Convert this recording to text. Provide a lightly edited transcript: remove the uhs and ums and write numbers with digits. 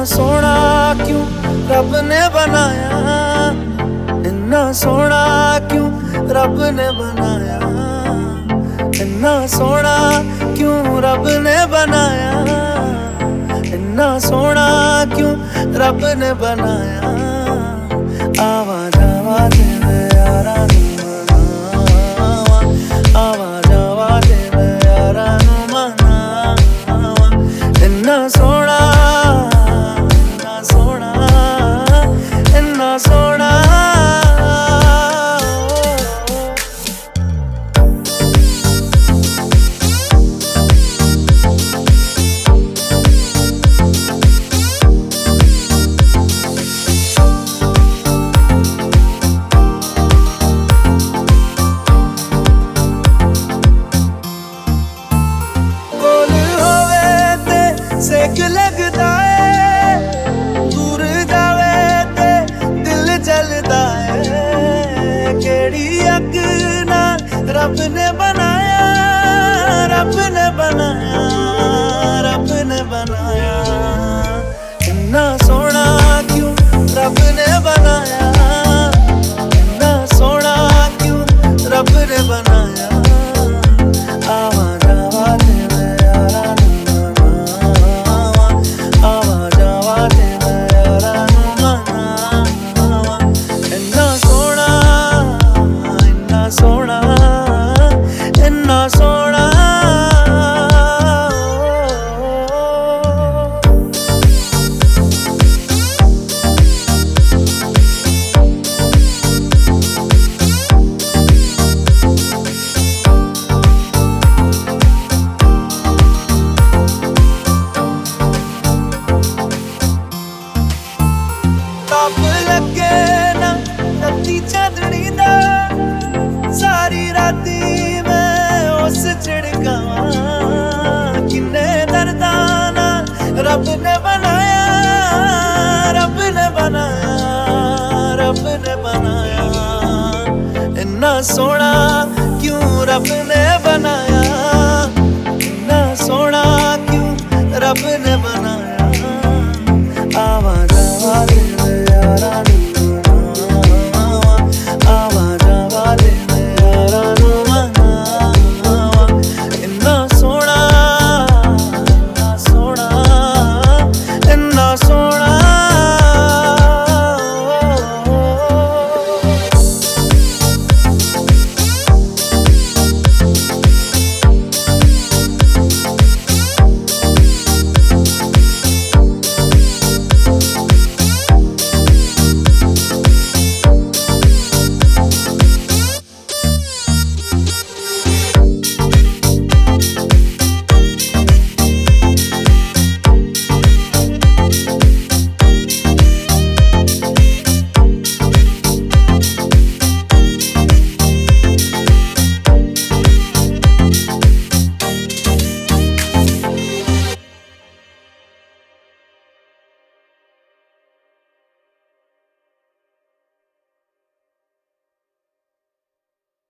सोना क्यों रब ने बनाया, इन्ना सोना क्यों रब ने बनाया, इन्ना सोना क्यों रब ने बनाया, इन्ना सोना क्यों रब ने बनाया। आवा जावा तेरे यारा नू मनावा, आवा जावा तेरे यारा नू मनावा। इन्ना सोना, इन्ना सोना, इन्ना सोना। सेक लग